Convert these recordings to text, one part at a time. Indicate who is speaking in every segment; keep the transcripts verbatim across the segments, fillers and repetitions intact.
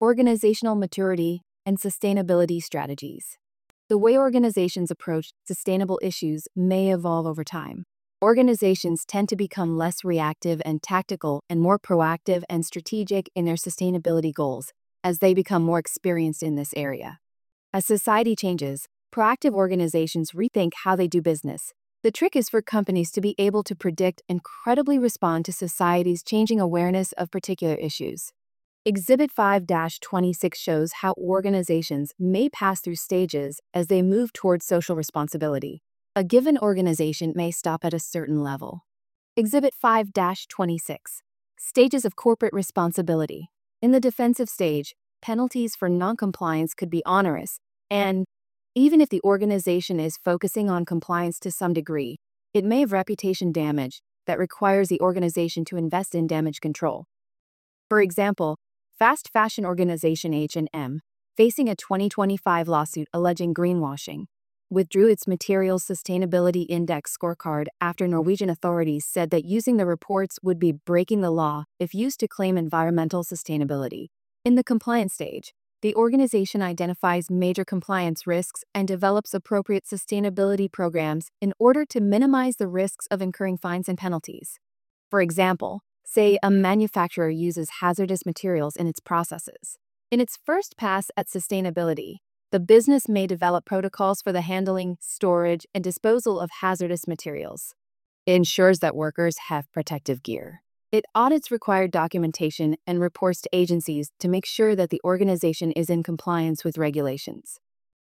Speaker 1: organizational maturity, and sustainability strategies. The way organizations approach sustainable issues may evolve over time. Organizations tend to become less reactive and tactical and more proactive and strategic in their sustainability goals as they become more experienced in this area. As society changes, proactive organizations rethink how they do business. The trick is for companies to be able to predict and credibly respond to society's changing awareness of particular issues. Exhibit five dash twenty-six shows how organizations may pass through stages as they move towards social responsibility. A given organization may stop at a certain level. Exhibit five dash twenty-six. Stages of corporate responsibility. In the defensive stage, penalties for noncompliance could be onerous, and even if the organization is focusing on compliance to some degree, it may have reputation damage that requires the organization to invest in damage control. For example, fast fashion organization H and M, facing a twenty twenty-five lawsuit alleging greenwashing, withdrew its Materials Sustainability Index scorecard after Norwegian authorities said that using the reports would be breaking the law if used to claim environmental sustainability. In the compliance stage, the organization identifies major compliance risks and develops appropriate sustainability programs in order to minimize the risks of incurring fines and penalties. For example, say a manufacturer uses hazardous materials in its processes. In its first pass at sustainability, the business may develop protocols for the handling, storage, and disposal of hazardous materials. It ensures that workers have protective gear. It audits required documentation and reports to agencies to make sure that the organization is in compliance with regulations.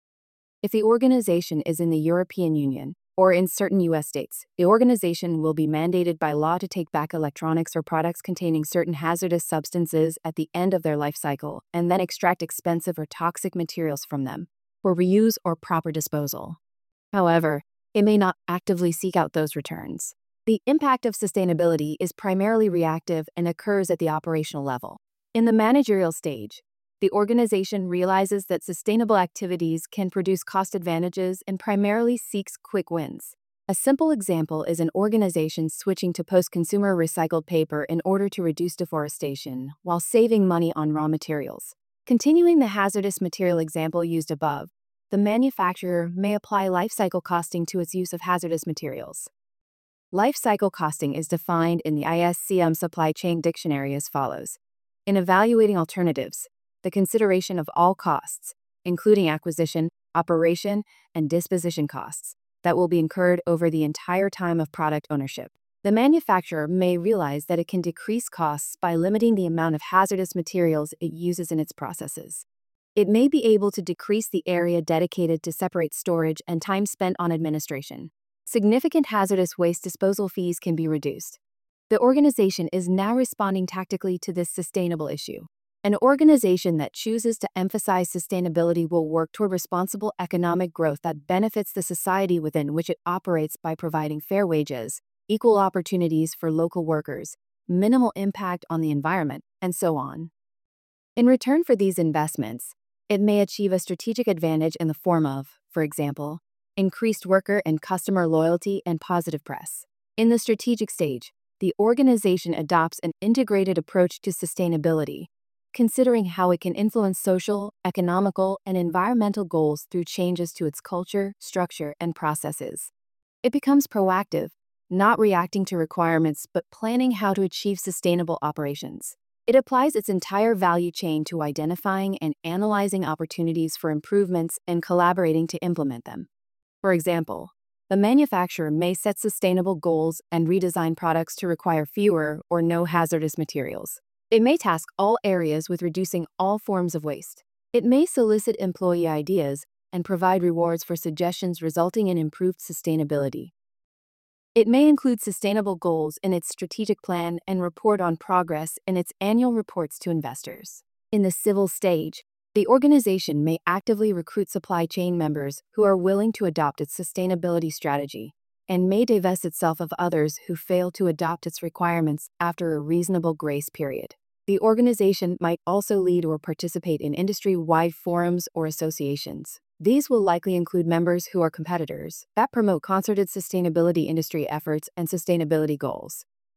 Speaker 1: If the organization is in the European Union or in certain U S states, the organization will be mandated by law to take back electronics or products containing certain hazardous substances at the end of their life cycle and then extract expensive or toxic materials from them for reuse or proper disposal. However, it may not actively seek out those returns. The impact of sustainability is primarily reactive and occurs at the operational level. In the managerial stage, the organization realizes that sustainable activities can produce cost advantages and primarily seeks quick wins. A simple example is an organization switching to post-consumer recycled paper in order to reduce deforestation while saving money on raw materials. Continuing the hazardous material example used above, the manufacturer may apply life cycle costing to its use of hazardous materials. Life cycle costing is defined in the I S C M Supply Chain Dictionary as follows. In evaluating alternatives, the consideration of all costs, including acquisition, operation, and disposition costs, that will be incurred over the entire time of product ownership. The manufacturer may realize that it can decrease costs by limiting the amount of hazardous materials it uses in its processes. It may be able to decrease the area dedicated to separate storage and time spent on administration. Significant hazardous waste disposal fees can be reduced. The organization is now responding tactically to this sustainable issue. An organization that chooses to emphasize sustainability will work toward responsible economic growth that benefits the society within which it operates by providing fair wages, equal opportunities for local workers, minimal impact on the environment, and so on. In return for these investments, it may achieve a strategic advantage in the form of, for example, increased worker and customer loyalty and positive press. In the strategic stage, the organization adopts an integrated approach to sustainability, considering how it can influence social, economical, and environmental goals through changes to its culture, structure, and processes. It becomes proactive, not reacting to requirements but planning how to achieve sustainable operations. It applies its entire value chain to identifying and analyzing opportunities for improvements and collaborating to implement them. For example, the manufacturer may set sustainable goals and redesign products to require fewer or no hazardous materials. It may task all areas with reducing all forms of waste. It may solicit employee ideas and provide rewards for suggestions resulting in improved sustainability. It may include sustainable goals in its strategic plan and report on progress in its annual reports to investors. In the civil stage, the organization may actively recruit supply chain members who are willing to adopt its sustainability strategy, and may divest itself of others who fail to adopt its requirements after a reasonable grace period. The organization might also lead or participate in industry-wide forums or associations. These will likely include members who are competitors that promote concerted sustainability industry efforts and sustainability goals.